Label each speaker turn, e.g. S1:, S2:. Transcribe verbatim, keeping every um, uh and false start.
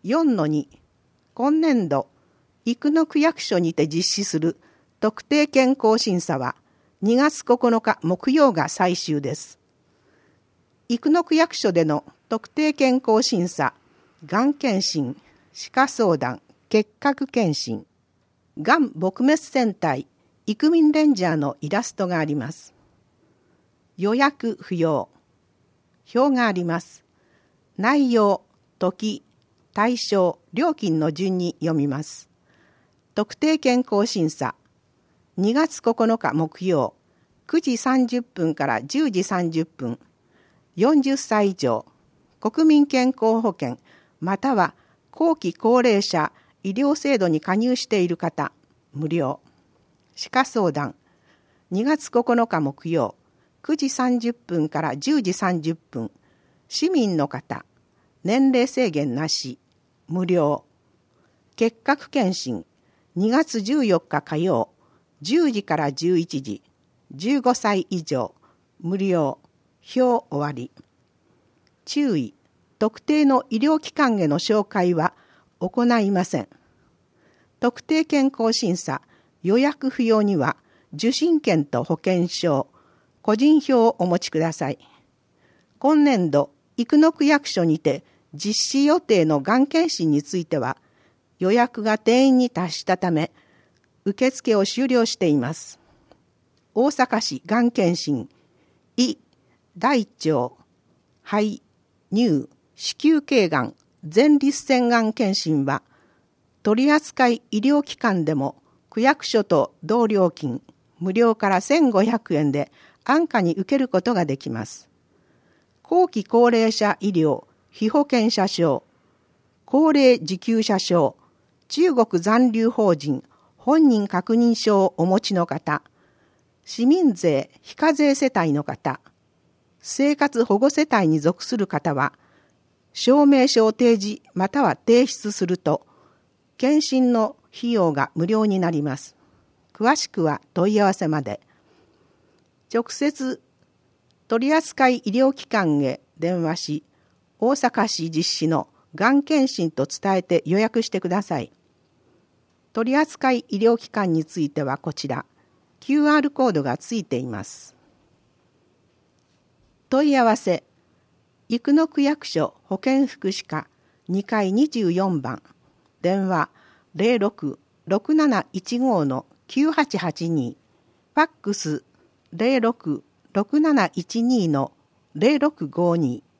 S1: よんのに、今年度、生野区役所にて実施する特定健康審査はにがつここのか木曜が最終です。生野区役所での特定健康審査、がん検診、歯科相談、結核検診、がん撲滅戦隊、イクミンレンジャーのイラストがあります。予約不要。表があります。内容、時、対象、料金の順に読みます。特定健康審査、にがつここのか木曜、くじさんじゅっぷんからじゅうじさんじゅっぷん、よんじゅっさい以上、国民健康保険、または後期高齢者医療制度に加入している方、無料。歯科相談、にがつここのか木曜、くじさんじゅっぷんからじゅうじさんじゅっぷん、市民の方、年齢制限なし、無料。結核検診、にがつじゅうよっか火曜、じゅうじからじゅういちじ、じゅうごさい以上、無料。表終わり。注意、特定の医療機関への紹介は行いません。特定健康審査、予約不要には、受診券と保険証、個人票をお持ちください。今年度、生野区役所にて実施予定のがん検診については、予約が定員に達したため、受付を終了しています。大阪市がん検診、胃、大腸、肺、乳、子宮頸がん、前立腺がん検診は、取扱医療機関でも区役所と同料金、無料からせんごひゃくえんで安価に受けることができます。後期高齢者医療被保険者証、高齢受給者証、中国残留法人本人確認書をお持ちの方、市民税非課税世帯の方、生活保護世帯に属する方は、証明書を提示または提出すると、検診の費用が無料になります。詳しくは問い合わせまで。直接取扱医療機関へ電話し、大阪市実施のがん検診と伝えて予約してください。取扱医療機関についてはこちら、キューアール コードがついています。問い合わせ、生野区役所保健福祉課にかいにじゅうよんばん、電話 ゼロろく ろくなないちご のきゅうはちはちに、ファックス ゼロろく ろくなないちに のゼロろくごに